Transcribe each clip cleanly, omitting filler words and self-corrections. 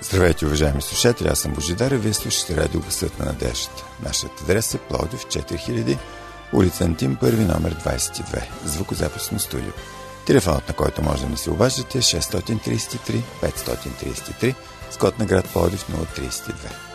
Здравейте, уважаеми слушатели, аз съм Божидар и вие слушате радио Гласът на надеждата. Нашият адрес е Пловдив 4000, улица Антим, първи номер 22, звукозаписно студио. Телефонът, на който може да ми се обаждате е 633 533, с код на град Пловдив 032.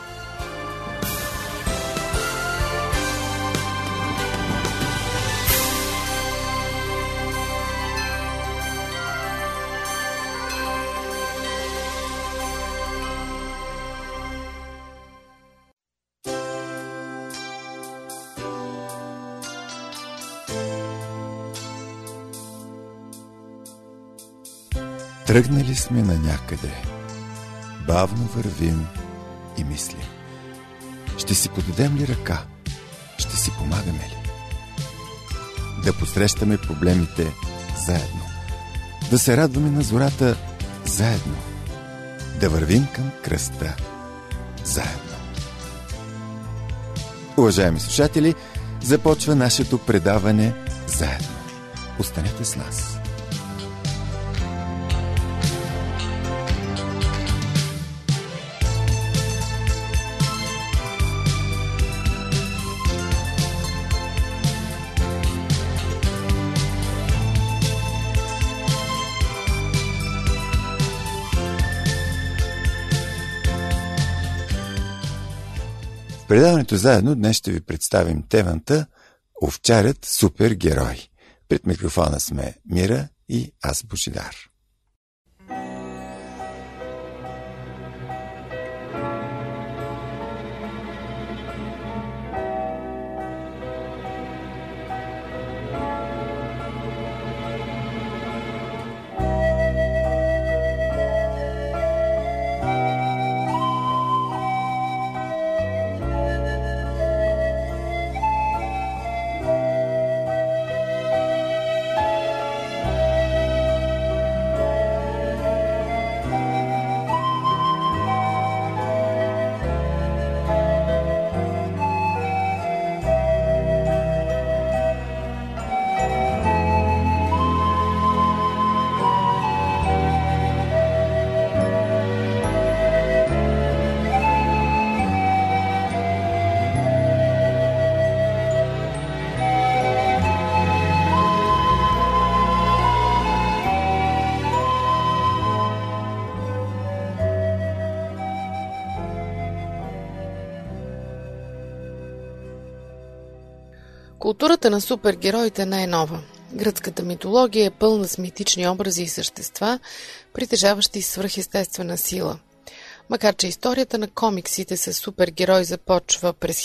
Тръгнали сме на някъде, бавно вървим и мислим. Ще си подадем ли ръка? Ще си помагаме ли? Да посрещаме проблемите заедно. Да се радваме на зората заедно. Да вървим към кръста заедно. Уважаеми слушатели, започва нашето предаване заедно. Останете с нас. В предаването заедно днес ще ви представим темата "Овчарят супергерой". Пред микрофона сме Мира и аз, Божидар. Културата на супергероите не е нова. Гръцката митология е пълна с митични образи и същества, притежаващи свръхестествена сила. Макар че историята на комиксите с супергерой започва през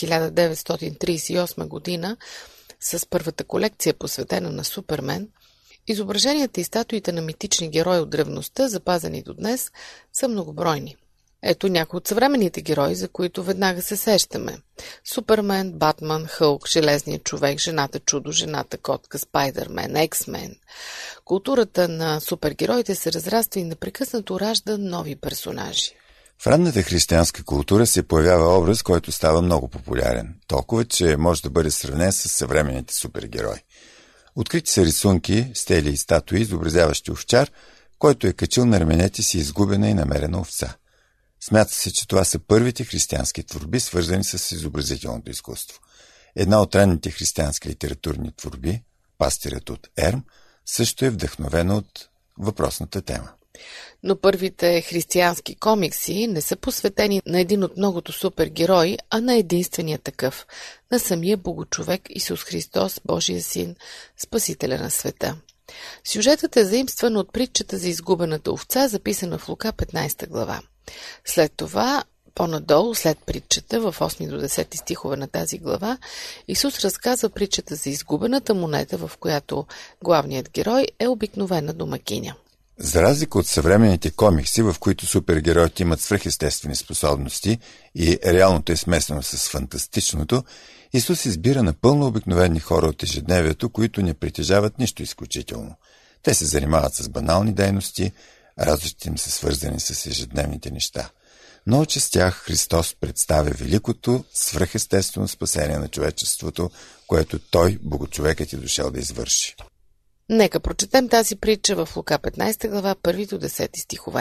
1938 година с първата колекция, посветена на Супермен, изображенията и статуите на митични герои от древността, запазени до днес, са многобройни. Ето някои от съвременните герои, за които веднага се сещаме. Супермен, Батман, Хълк, Железният човек, Жената чудо, Жената котка, Спайдърмен, Ексмен. Културата на супергероите се разраства и непрекъснато ражда нови персонажи. В ранната християнска култура се появява образ, който става много популярен. Толкова, че може да бъде сравнен с съвременните супергерои. Открити са рисунки, стели и статуи, изобразяващи овчар, който е качил на раменете си изгубена и намерена овца. Смята се, че това са първите християнски творби, свързани с изобразителното изкуство. Една от ранните християнски литературни творби, Пастирът от Ерм, също е вдъхновена от въпросната тема. Но първите християнски комикси не са посветени на един от многото супергерои, а на единствения такъв, на самия Богочовек Исус Христос, Божия син, Спасителя на света. Сюжетът е заимстван от притчата за изгубената овца, записана в Лука 15 глава. След това, по-надолу, след притчата, в 8 до 10 стихове на тази глава, Исус разказва притчата за изгубената монета, в която главният герой е обикновена домакиня. За разлика от съвременните комикси, в които супергероите имат свръхестествени способности и реалното е смесено с фантастичното, Исус избира напълно обикновени хора от ежедневието, които не притежават нищо изключително. Те се занимават с банални дейности, радостите им са свързани с ежедневните неща. Но чрез тях Христос представя великото свръхестествено спасение на човечеството, което Той, Богочовекът, е дошъл да извърши. Нека прочетем тази притча в Лука 15 глава, 1 до 10 стихове.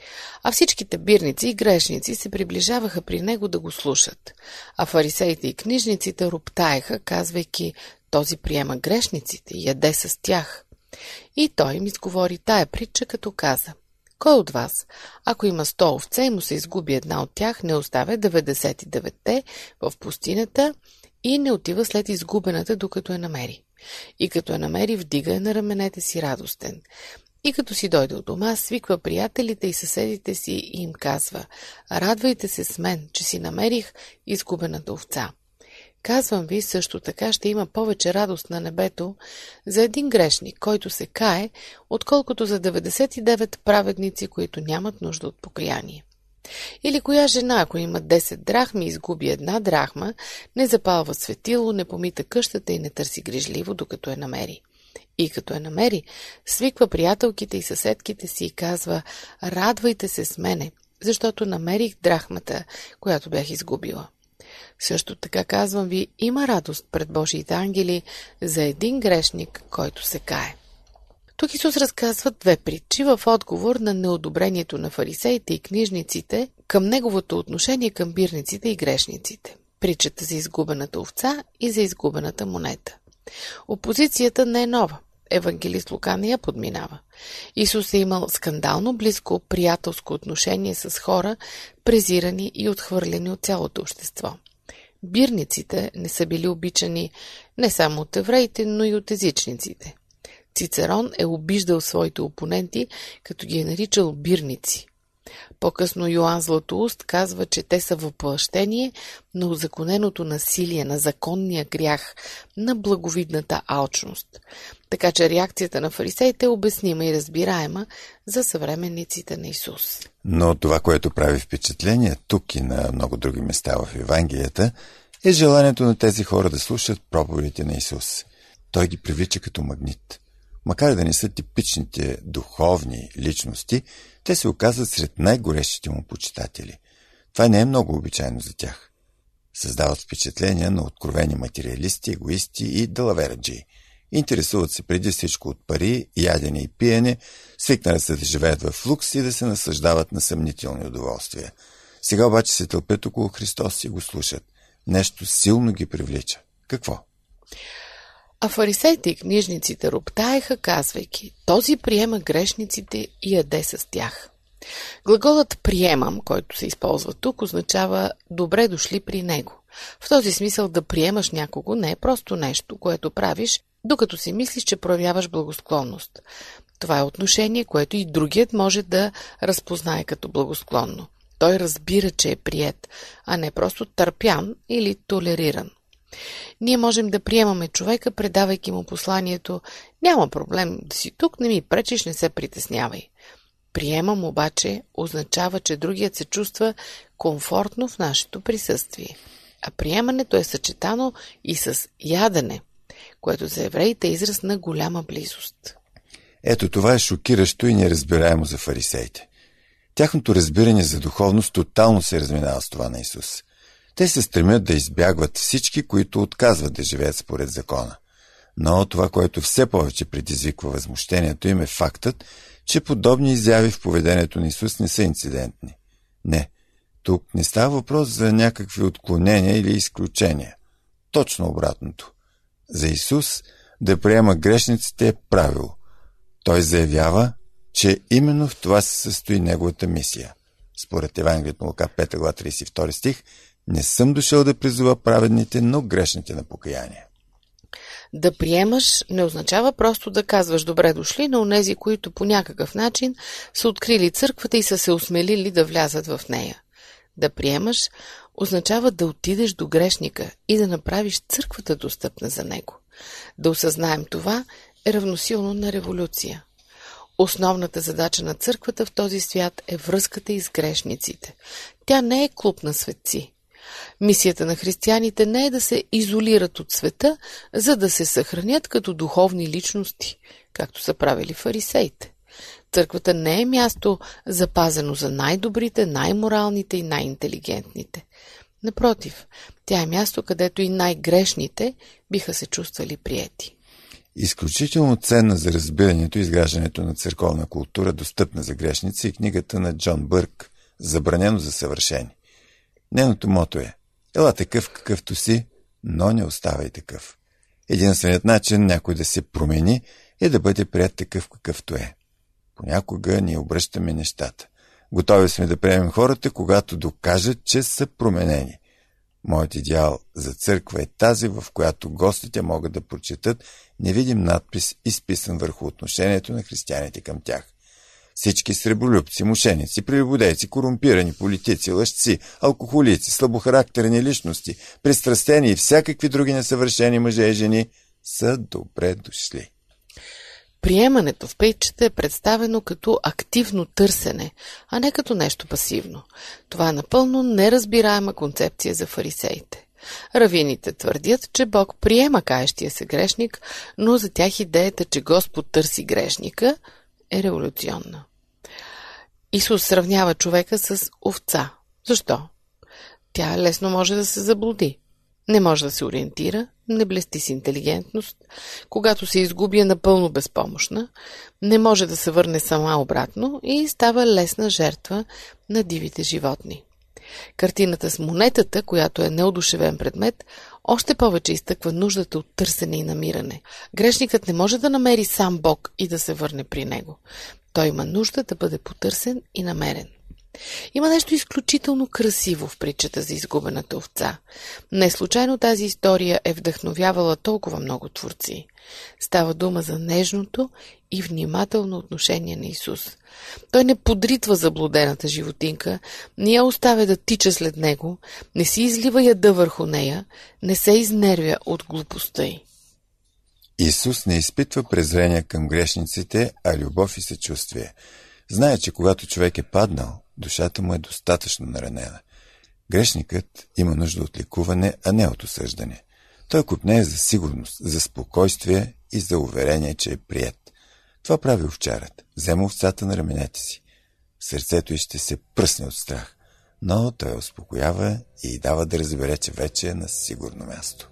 А всичките бирници и грешници се приближаваха при него да го слушат, а фарисеите и книжниците роптаеха, казвайки: този приема грешниците и яде с тях. И той им изговори тая притча, като каза: кой от вас, ако има 100 овце и му се изгуби една от тях, не оставя 99-те в пустинята и не отива след изгубената, докато я намери? И като я намери, вдига я на раменете си радостен. И като си дойде от дома, свиква приятелите и съседите си и им казва: радвайте се с мен, че си намерих изгубената овца. Казвам ви, също така ще има повече радост на небето за един грешник, който се кае, отколкото за 99 праведници, които нямат нужда от покаяние. Или коя жена, ако има 10 драхми и изгуби една драхма, не запалва светило, не помита къщата и не търси грижливо, докато я намери. И като я намери, свиква приятелките и съседките си и казва: радвайте се с мене, защото намерих драхмата, която бях изгубила. Също така казвам ви, има радост пред Божиите ангели за един грешник, който се кае. Тук Исус разказва две притчи в отговор на неодобрението на фарисеите и книжниците към неговото отношение към бирниците и грешниците. Притчата за изгубената овца и за изгубената монета. Опозицията не е нова. Евангелист Лука не я подминава. Исус е имал скандално близко приятелско отношение с хора, презирани и отхвърлени от цялото общество. Бирниците не са били обичани не само от евреите, но и от езичниците. Цицерон е обиждал своите опоненти, като ги е наричал бирници. По-късно Йоан Златоуст казва, че те са въплъщение на узаконеното насилие, на законния грях, на благовидната алчност. Така че реакцията на фарисеите е обяснима и разбираема за съвременниците на Исус. Но това, което прави впечатление тук и на много други места в Евангелията, е желанието на тези хора да слушат проповедите на Исус. Той ги привлича като магнит. Макар да не са типичните духовни личности, те се оказват сред най-горещите му почитатели. Това не е много обичайно за тях. Създават впечатления на откровени материалисти, егоисти и далавераджии. Интересуват се преди всичко от пари, ядене и пиене, свикнали се да живеят в лукс и да се наслаждават на съмнителни удоволствия. Сега обаче се тълпят около Христос и го слушат. Нещо силно ги привлича. Какво? А фарисеите и книжниците роптаеха, казвайки: този приема грешниците и яде с тях. Глаголът приемам, който се използва тук, означава добре дошли при него. В този смисъл да приемаш някого не е просто нещо, което правиш, докато си мислиш, че проявяваш благосклонност. Това е отношение, което и другият може да разпознае като благосклонно. Той разбира, че е приет, а не просто търпян или толериран. Ние можем да приемаме човека, предавайки му посланието: няма проблем да си тук, не ми пречиш, не се притеснявай. Приемам обаче означава, че другият се чувства комфортно в нашето присъствие. А приемането е съчетано и с ядене, което за евреите е израз на голяма близост. Ето това е шокиращо и неразбираемо за фарисеите. Тяхното разбиране за духовност тотално се разминава с това на Исус. Те се стремят да избягват всички, които отказват да живеят според закона. Но това, което все повече предизвиква възмущението им, е фактът, че подобни изяви в поведението на Исус не са инцидентни. Не, тук не става въпрос за някакви отклонения или изключения. Точно обратното. За Исус да приема грешниците е правило. Той заявява, че именно в това се състои неговата мисия. Според Евангелието на Лука 5 глава 32 стих: не съм дошъл да призова праведните, но грешните на покаяние. Да приемаш не означава просто да казваш добре дошли на онези, които по някакъв начин са открили църквата и са се осмелили да влязат в нея. Да приемаш означава да отидеш до грешника и да направиш църквата достъпна за него. Да осъзнаем това е равносилно на революция. Основната задача на църквата в този свят е връзката й с грешниците. Тя не е клуб на светци. Мисията на християните не е да се изолират от света, за да се съхранят като духовни личности, както са правили фарисеите. Църквата не е място запазено за най-добрите, най-моралните и най-интелигентните. Напротив, тя е място, където и най-грешните биха се чувствали приети. Изключително ценна за разбирането и изграждането на църковна култура, достъпна за грешници, е книгата на Джон Бърк «Забранено за съвършени». Нейното мото е: ела такъв какъвто си, но не оставай такъв. Единственият начин някой да се промени е да бъде прият такъв какъвто е. Понякога ние обръщаме нещата. Готови сме да приемем хората, когато докажат, че са променени. Моят идеал за църква е тази, в която гостите могат да прочетат невидим надпис, изписан върху отношението на християните към тях. Всички сребролюбци, мошеници, прелюбодейци, корумпирани политици, лъжци, алкохолици, слабохарактерни личности, пристрастени и всякакви други несъвършени мъже и жени са добре дошли. Приемането в притчата е представено като активно търсене, а не като нещо пасивно. Това е напълно неразбираема концепция за фарисеите. Равините твърдят, че Бог приема каещия се грешник, но за тях идеята, че Господ търси грешника, е революционна. Исус сравнява човека с овца. Защо? Тя лесно може да се заблуди. Не може да се ориентира, не блести с интелигентност, когато се изгуби е напълно безпомощна, не може да се върне сама обратно и става лесна жертва на дивите животни. Картината с монетата, която е неодушевен предмет, още повече изтъква нуждата от търсене и намиране. Грешникът не може да намери сам Бог и да се върне при него. Той има нужда да бъде потърсен и намерен. Има нещо изключително красиво в притчата за изгубената овца. Не случайно тази история е вдъхновявала толкова много творци. Става дума за нежното и внимателно отношение на Исус. Той не подритва заблудената животинка, не я оставя да тича след него, не си излива яда върху нея, не се изнервя от глупостта й. Исус не изпитва презрение към грешниците, а любов и съчувствие. Знае, че когато човек е паднал, душата му е достатъчно наранена. Грешникът има нужда от лекуване, а не от осъждане. Той копнее за сигурност, за спокойствие и за уверение, че е приет. Това прави овчарът. Взема овцата на раменете си. Сърцето й ще се пръсне от страх, но той я успокоява и й дава да разбере, че вече е на сигурно място.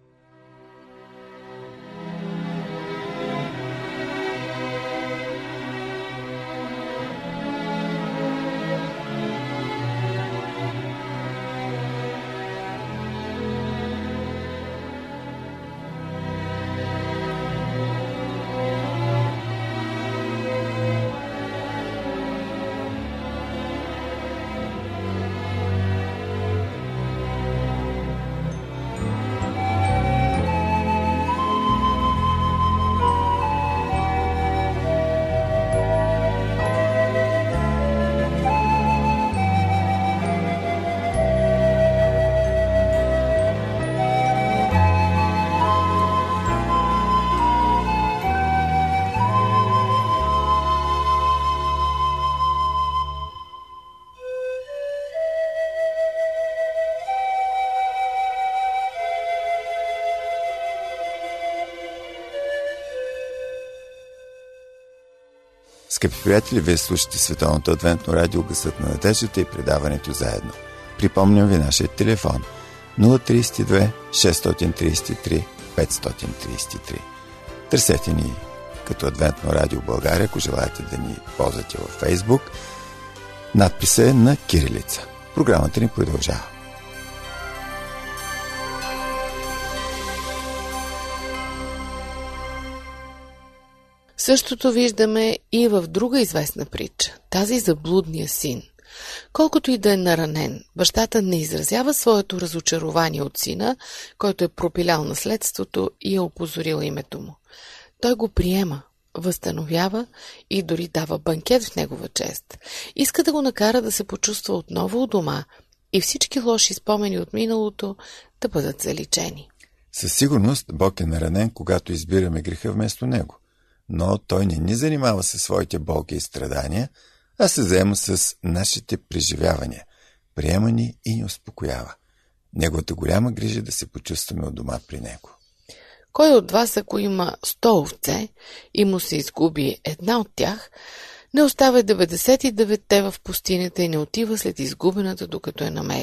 Скъпи приятели, вие слушате Световното адвентно радио Гласът на надеждата и предаването заедно. Припомням ви нашия телефон 032 633 533. Търсете ни като Адвентно радио България, ако желаете да ни ползвате във Фейсбук. Надписът е на кирилица. Програмата ни продължава. Същото виждаме и в друга известна притча, тази за блудния син. Колкото и да е наранен, бащата не изразява своето разочарование от сина, който е пропилял наследството и е опозорил името му. Той го приема, възстановява и дори дава банкет в негова чест. Иска да го накара да се почувства отново у дома и всички лоши спомени от миналото да бъдат заличени. Със сигурност Бог е наранен, когато избираме греха вместо него. Но Той не ни занимава със своите болки и страдания, а се заема с нашите преживявания, приема ни и ни успокоява. Неговата голяма грижа да се почувстваме у дома при Него. Кой от вас, ако има 100 овце и му се изгуби една от тях, не оставя 99-те в пустинята и не отива след изгубената, докато я намери?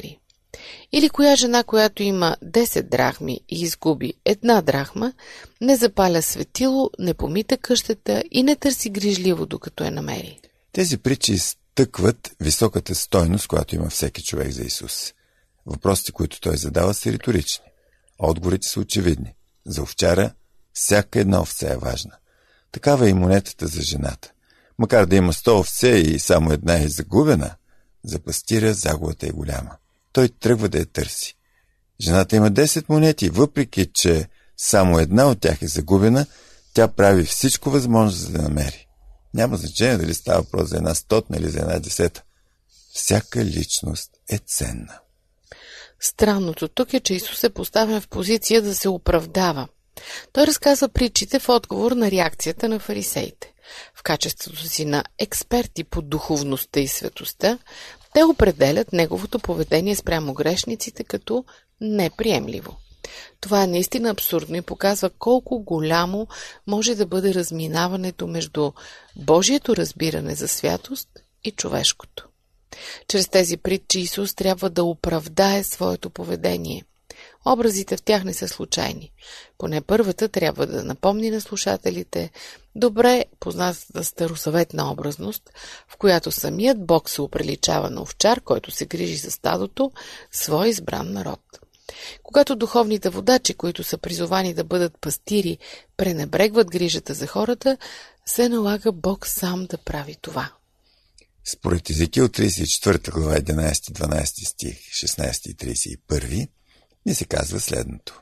Или коя жена, която има 10 драхми и изгуби 1 драхма, не запаля светило, не помита къщата и не търси грижливо, докато я намери. Тези притчи изтъкват високата стойност, която има всеки човек за Исус. Въпросите, които той задава, са риторични. Отговорите са очевидни. За овчара всяка една овце е важна. Такава е и монетата за жената. Макар да има 100 овце и само една е загубена, за пастира загубата е голяма. Той тръгва да я търси. Жената има 10 монети, въпреки че само една от тях е загубена, тя прави всичко възможно, за да намери. Няма значение дали става въпрос за една 100 или за една 10. Всяка личност е ценна. Странното тук е, че Исус е поставен в позиция да се оправдава. Той разказва притчите в отговор на реакцията на фарисеите. В качеството си на експерти по духовността и светостта, те определят неговото поведение спрямо грешниците като неприемливо. Това е наистина абсурдно и показва колко голямо може да бъде разминаването между Божието разбиране за святост и човешкото. Чрез тези притчи Исус трябва да оправдае своето поведение. Образите в тях не са случайни. Поне първата трябва да напомни на слушателите добре познатата старосъветна образност, в която самият Бог се оприличава на овчар, който се грижи за стадото, свой избран народ. Когато духовните водачи, които са призовани да бъдат пастири, пренебрегват грижата за хората, се налага Бог сам да прави това. Според Езекил 34 глава 11-12 стих, 16 и 31 ни се казва следното.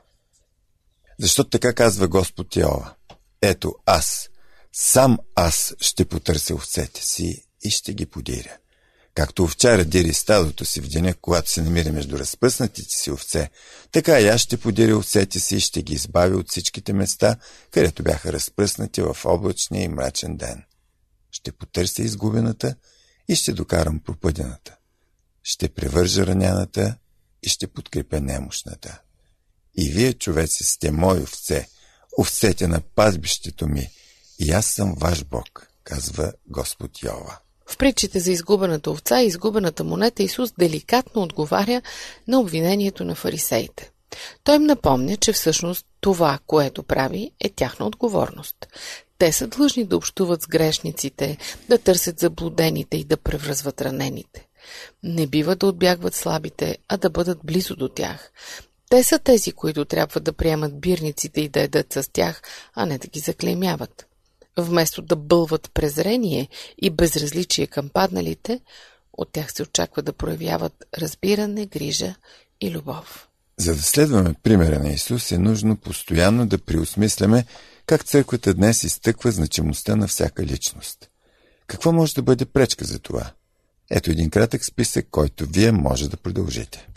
Защото така казва Господ Йehова. Ето аз, сам аз ще потърся овцете си и ще ги подиря. Както овчаря дири стадото си в деня, когато се намира между разпръснатите си овце, така и аз ще подиря овцете си и ще ги избавя от всичките места, където бяха разпръснати в облачния и мрачен ден. Ще потърся изгубената и ще докарам пропъдената. Ще превържа раняната и ще подкрепя немощната. И вие, човеци, сте мои овце, овцете на пазбището ми, и аз съм ваш Бог, казва Господ Йehова. В притчите за изгубената овца и изгубената монета Исус деликатно отговаря на обвинението на фарисеите. Той им напомня, че всъщност това, което прави, е тяхна отговорност. Те са длъжни да общуват с грешниците, да търсят заблудените и да превръзват ранените. Не бива да отбягват слабите, а да бъдат близо до тях. Те са тези, които трябва да приемат бирниците и да ядат с тях, а не да ги заклеймяват. Вместо да бълват презрение и безразличие към падналите, от тях се очаква да проявяват разбиране, грижа и любов. За да следваме примера на Исус, е нужно постоянно да преосмисляме как църквата днес изтъква значимостта на всяка личност. Какво може да бъде пречка за това? Ето един кратък списък, който вие може да продължите.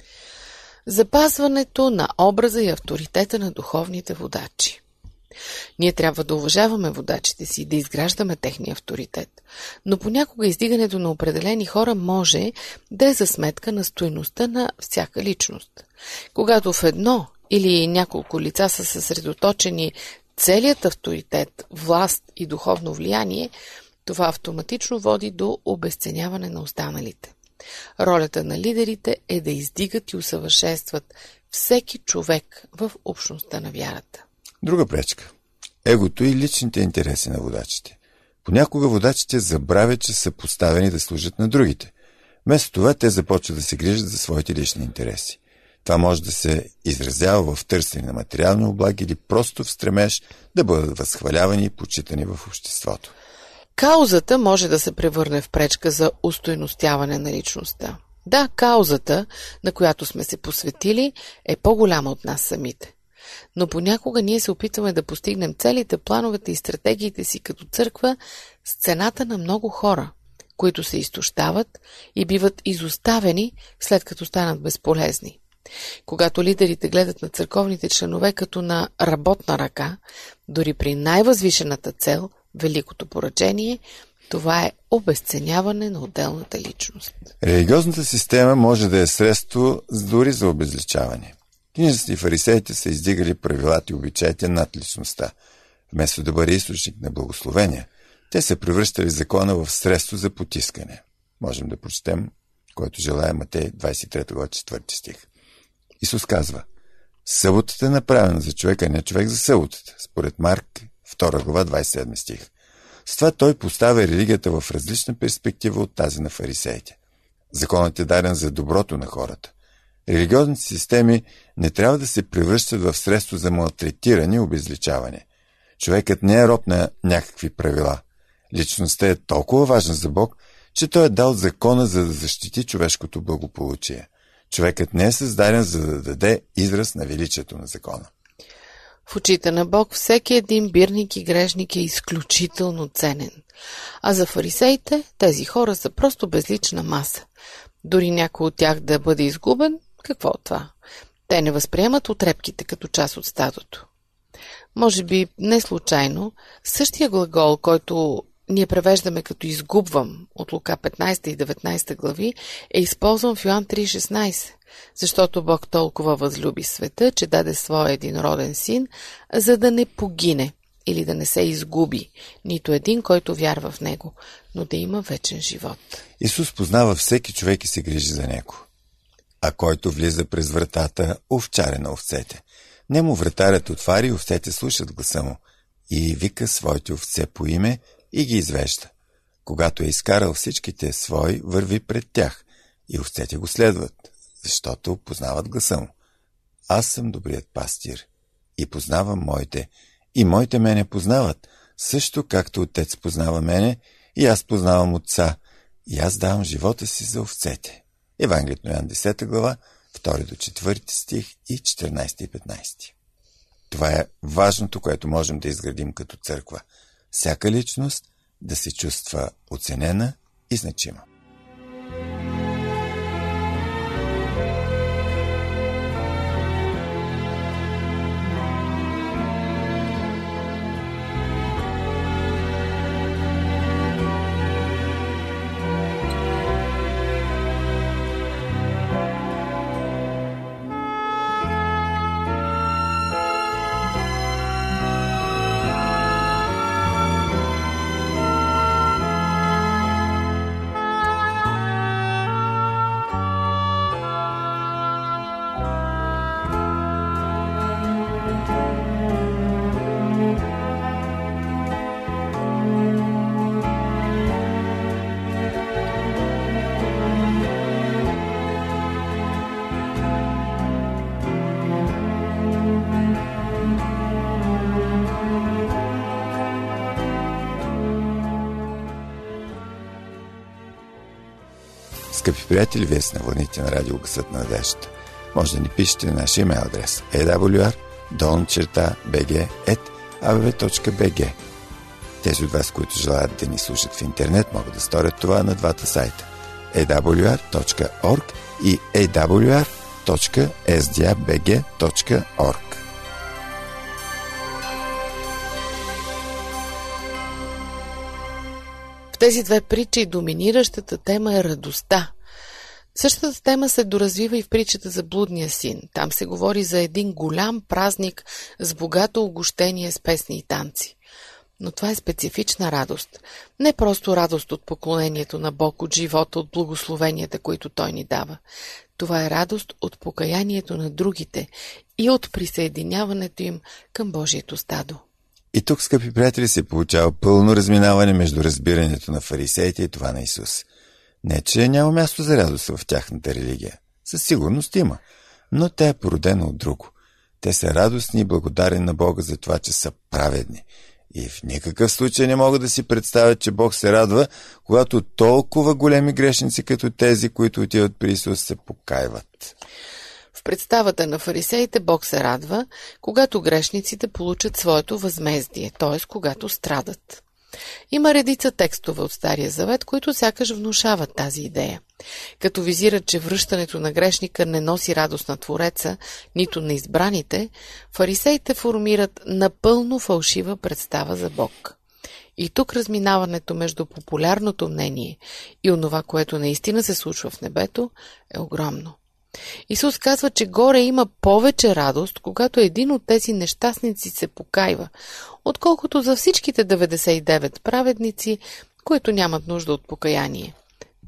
Запазването на образа и авторитета на духовните водачи. Ние трябва да уважаваме водачите си и да изграждаме техния авторитет, но понякога издигането на определени хора може да е за сметка на стойността на всяка личност. Когато в едно или няколко лица са съсредоточени целият авторитет, власт и духовно влияние, това автоматично води до обезценяване на останалите. Ролята на лидерите е да издигат и усъвършенстват всеки човек в общността на вярата. Друга пречка – егото и личните интереси на водачите. Понякога водачите забравят, че са поставени да служат на другите. Вместо това те започват да се грижат за своите лични интереси. Това може да се изразява в търсене на материални облаги или просто в стремеж да бъдат възхвалявани и почитани в обществото. Каузата може да се превърне в пречка за устойностяване на личността. Да, каузата, на която сме се посветили, е по-голяма от нас самите. Но понякога ние се опитваме да постигнем целите, плановете и стратегиите си като църква с цената на много хора, които се изтощават и биват изоставени, след като станат безполезни. Когато лидерите гледат на църковните членове като на работна ръка, дори при най-възвишената цел, великото поръчение, това е обезценяване на отделната личност. Религиозната система може да е средство дори за обезличаване. Книжниците и фарисеите са издигали правилата и обичаите над личността. Вместо да бъде източник на благословения, те са превръщали закона в средство за потискане. Можем да прочетем който желая, Матей 23 глава 4 стих. Исус казва: съботата е направена за човека, не човек за съботата, според Марк 2 глава 27 стих. С това той поставя религията в различна перспектива от тази на фарисеите. Законът е даден за доброто на хората. Религиозните системи не трябва да се превръщат в средство за малтретиране и обезличаване. Човекът не е роб на някакви правила. Личността е толкова важна за Бог, че Той е дал закона, за да защити човешкото благополучие. Човекът не е създаден, за да даде израз на величието на закона. В очите на Бог всеки един бирник и грешник е изключително ценен. А за фарисеите тези хора са просто безлична маса. Дори някой от тях да бъде изгубен, какво от това? Те не възприемат отрепките като част от стадото. Може би не случайно, същия глагол, който ние превеждаме като изгубвам от Лука 15 и 19 глави, е използван в Йоан 3,16, защото Бог толкова възлюби света, че даде своя единроден син, за да не погине или да не се изгуби нито един, който вярва в него, но да има вечен живот. Исус познава всеки човек и се грижи за него. А който влиза през вратата, овчаря на овцете. Нему вратарят отваря и овцете слушат гласа му и вика своите овце по име и ги извежда. Когато е изкарал всичките свои, върви пред тях и овцете го следват, защото познават гласа му. Аз съм добрият пастир и познавам моите, и моите мене познават, също както Отец познава мене, и аз познавам Отца, и аз давам живота си за овцете. Евангелието на Йоан 10 глава, 2 до 4 стих и 14 и 15. Това е важното, което можем да изградим като църква. Всяка личност да се чувства оценена и значима. Скъпи приятели, вие сте на вълните на радио Гласът на надеждата. Може да ни пишете на нашия имейл адрес awr@bg.bg. Тези от вас, които желаят да ни слушат в интернет, могат да сторят това на двата сайта awr.org и awr.sdabg.org. В тези две притчи доминиращата тема е радостта. Същата тема се доразвива и в притчата за блудния син. Там се говори за един голям празник с богато угощение с песни и танци. Но това е специфична радост. Не просто радост от поклонението на Бог, от живота, от благословенията, които Той ни дава. Това е радост от покаянието на другите и от присъединяването им към Божието стадо. И тук, скъпи приятели, се получава пълно разминаване между разбирането на фарисеите и това на Исус. Не, че няма място за радост в тяхната религия. Със сигурност има, но тя е породена от друго. Те са радостни и благодарени на Бога за това, че са праведни. И в никакъв случай не могат да си представят, че Бог се радва, когато толкова големи грешници, като тези, които отиват при Исус, се покайват. В представата на фарисеите Бог се радва, когато грешниците получат своето възмездие, т.е. когато страдат. Има редица текстове от Стария завет, които сякаш внушават тази идея. Като визират, че връщането на грешника не носи радост на Твореца, нито на избраните, фарисеите формират напълно фалшива представа за Бог. И тук разминаването между популярното мнение и онова, което наистина се случва в небето, е огромно. Исус казва, че горе има повече радост, когато един от тези нещастници се покайва, отколкото за всичките 99 праведници, които нямат нужда от покаяние.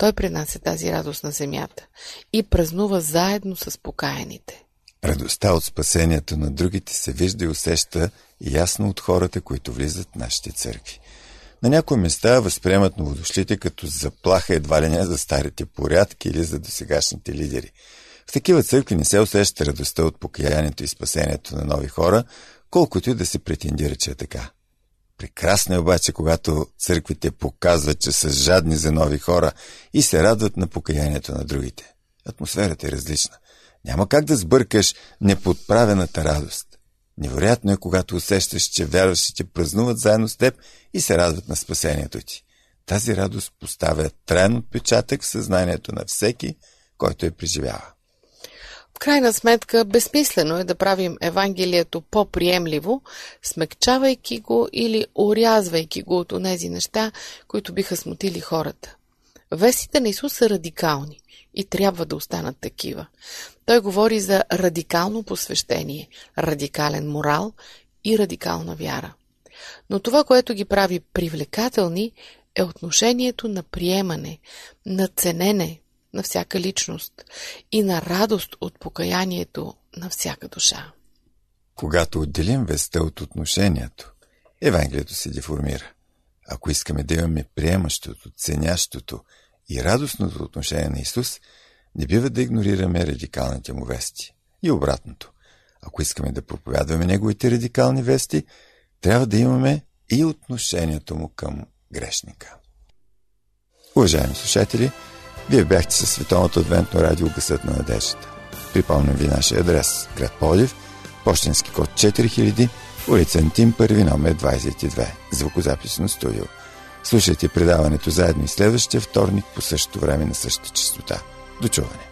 Той принася тази радост на земята и празнува заедно с покаяните. Радостта от спасението на другите се вижда и усеща ясно от хората, които влизат в нашите църкви. На някои места възприемат новодошлите като заплаха едва ли не за старите порядки или за досегашните лидери. В такива църкви не се усеща радостта от покаянието и спасението на нови хора, колкото и да се претендира, че е така. Прекрасно е обаче, когато църквите показват, че са жадни за нови хора и се радват на покаянието на другите. Атмосферата е различна. Няма как да сбъркаш неподправената радост. Невероятно е, когато усещаш, че вярващите празнуват заедно с теб и се радват на спасението ти. Тази радост поставя траен отпечатък в съзнанието на всеки, който я преживява. В крайна сметка, безсмислено е да правим Евангелието по-приемливо, смекчавайки го или орязвайки го от онези неща, които биха смутили хората. Вестите на Исус са радикални и трябва да останат такива. Той говори за радикално посвещение, радикален морал и радикална вяра. Но това, което ги прави привлекателни, е отношението на приемане, на ценене на всяка личност и на радост от покаянието на всяка душа. Когато отделим вестта от отношението, Евангелието се деформира. Ако искаме да имаме приемащото, ценящото и радостното отношение на Исус, не бива да игнорираме радикалните му вести. И обратното. Ако искаме да проповядваме неговите радикални вести, трябва да имаме и отношението му към грешника. Уважаеми слушатели, вие бяхте със Световното адвентно радио Гласът на надеждата. Припомням ви нашия адрес: град Пловдив, пощенски код 4000, улица Антим, първи, номер 22, звукозаписно студио. Слушайте предаването заедно и следващия вторник по същото време на същата честота. До чуване!